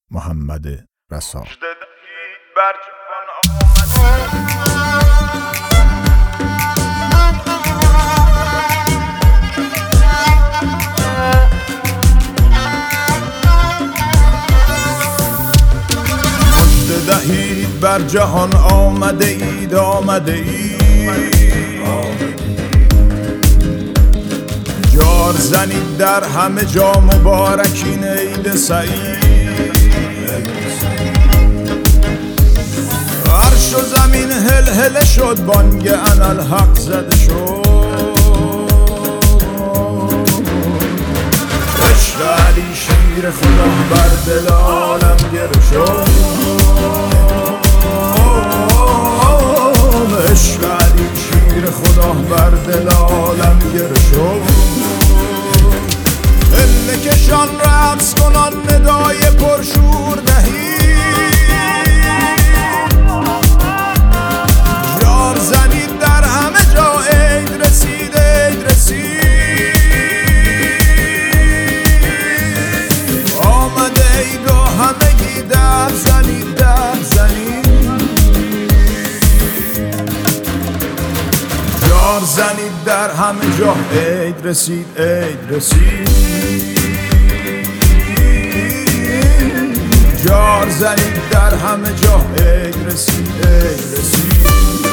محمد رسا. دهید بر جهان آمده اید آمده اید، جار زنید در همه جا مبارکین عید سعید. عرش و زمین هل هل شد، بانگ انالحق زده شد. عشق علی شیر خدا بر دل عالم گره شد. عشق علی شیر خدا بر دل عالم گره شد. کشان رقص کنان ندای پرشور دهید، جار زنید در همه جا عید رسید عید رسید. آمده عید و همگی در زنید در زنید، جار زنید در همه جا عید رسید عید رسید. جار زنید در همه جا عید رسید عید رسید.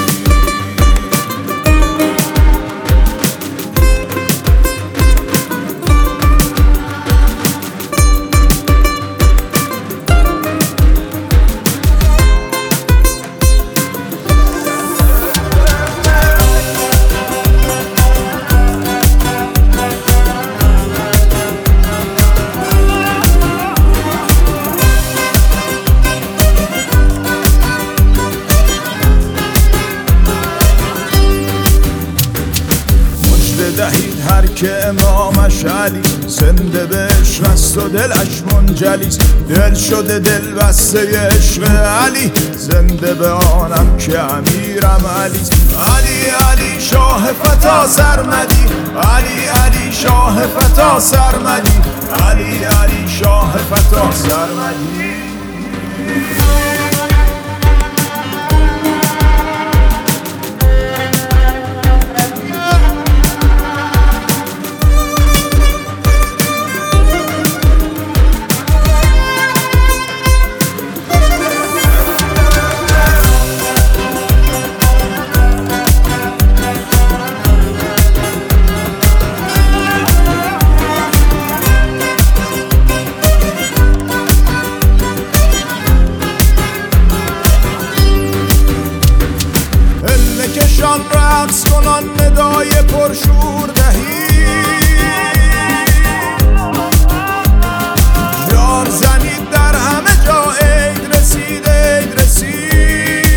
دهید هر که امامش علی، زنده به عشق است و دلش منجلیست. دل شده دل بسته عشق علی، زنده به آنم که امیرم علیست. علی علی شاه فتا سرمدی، علی علی شاه فتا سرمدی، علی علی شاه فتا سرمدی. کشان رقص کنان ندای پرشور دهید، جار زنید در همه جا عید رسید عید رسید.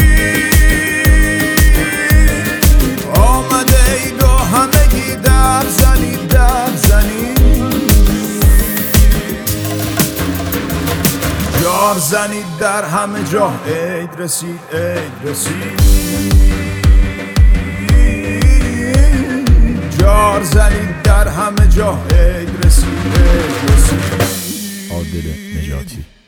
آمده عید و همگی در زنید در زنید، جار زنید در همه جا عید رسید عید رسید. جار زنید در همه جا عید رسید عید رسید. عادل نجاتی.